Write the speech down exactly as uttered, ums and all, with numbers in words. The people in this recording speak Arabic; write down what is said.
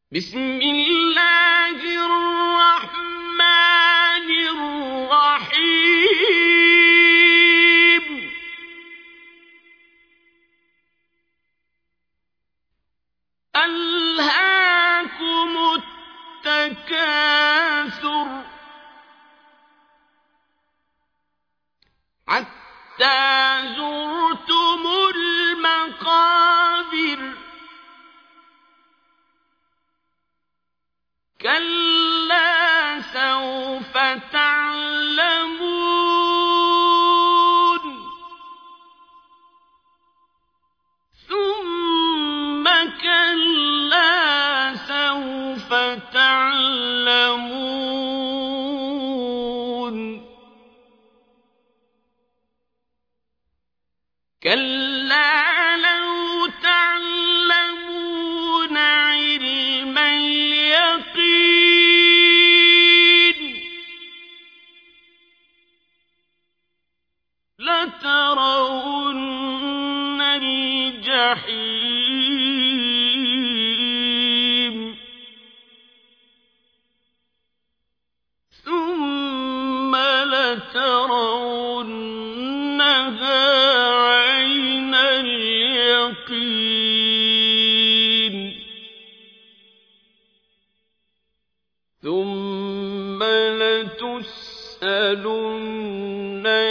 بسم الله الرحمن الرحيم ألهاكم التكاثر حتى زرتم المقابر كلا سوف تعلمون ثم كلا سوف تعلمون كلا لو تعلمون علم اليقين لترون الجحيم ثم لترونها عين اليقين ثم لتسألن